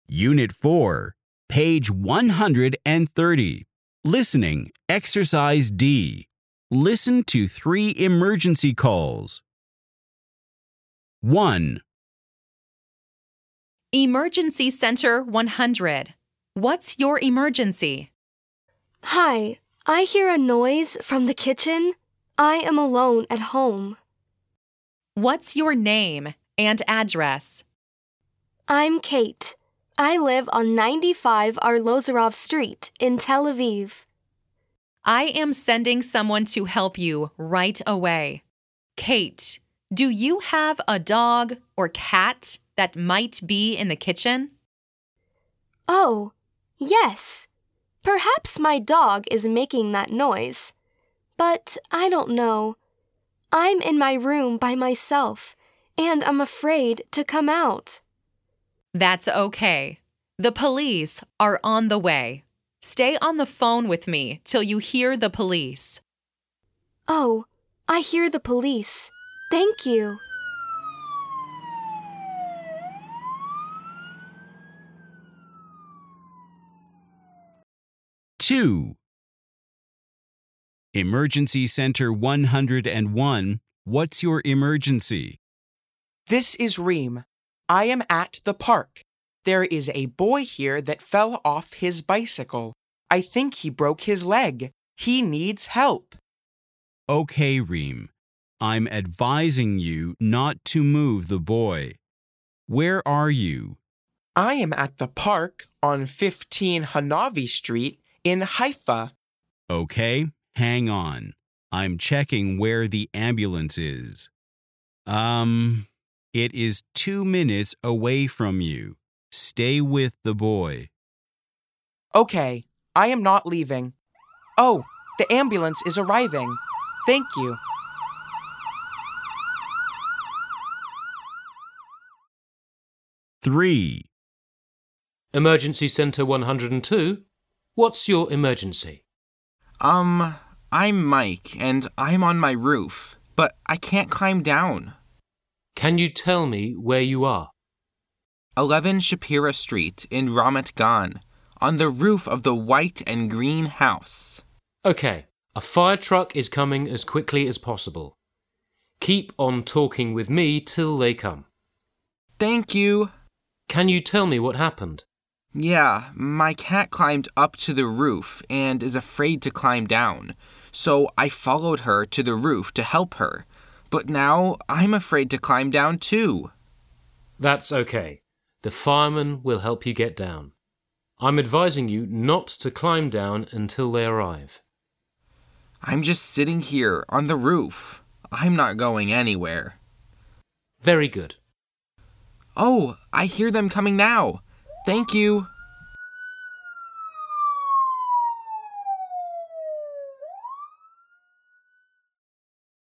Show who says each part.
Speaker 1: Unit 4, page 130. Listening, exercise D. Listen to 3 emergency calls. 1,
Speaker 2: Emergency Center 100. What's your emergency?
Speaker 3: Hi, I hear a noise from the kitchen. I am alone at home.
Speaker 2: What's your name and address?
Speaker 3: I'm Kate. I live on 95 Arlozorov Street in Tel Aviv.
Speaker 2: I am sending someone to help you right away. Kate, do you have a dog or cat that might be in the kitchen?
Speaker 3: Oh, yes. Perhaps my dog is making that noise. But I don't know. I'm in my room by myself, and I'm afraid to come out.
Speaker 2: That's okay. The police are on the way. Stay on the phone with me till you hear the police.
Speaker 3: Oh, I hear the police. Thank you.
Speaker 1: Two. Emergency Center 101. What's your emergency?
Speaker 4: This is Reem. I am at the park. There is a boy here that fell off his bicycle. I think he broke his leg. He needs help.
Speaker 1: Okay, Reem. I'm advising you not to move the boy. Where are you?
Speaker 4: I am at the park on 15 Hanavi Street in Haifa.
Speaker 1: Okay, hang on. I'm checking where the ambulance is. It is 2 minutes away from you. Stay with the boy.
Speaker 4: Okay, I am not leaving. Oh, the ambulance is arriving. Thank you.
Speaker 1: Three.
Speaker 5: Emergency Center 102. What's your emergency?
Speaker 6: I'm Mike, and I'm on my roof, but I can't climb down.
Speaker 5: Can you tell me where you are?
Speaker 6: 11 Shapira Street in Ramat Gan, on the roof of the white and green house.
Speaker 5: Okay, a fire truck is coming as quickly as possible. Keep on talking with me till they come.
Speaker 6: Thank you.
Speaker 5: Can you tell me what happened?
Speaker 6: Yeah, my cat climbed up to the roof and is afraid to climb down, so I followed her to the roof to help her. But now I'm afraid to climb down too.
Speaker 5: That's okay. The fireman will help you get down. I'm advising you not to climb down until they arrive.
Speaker 6: I'm just sitting here on the roof. I'm not going anywhere.
Speaker 5: Very good.
Speaker 6: Oh, I hear them coming now. Thank you.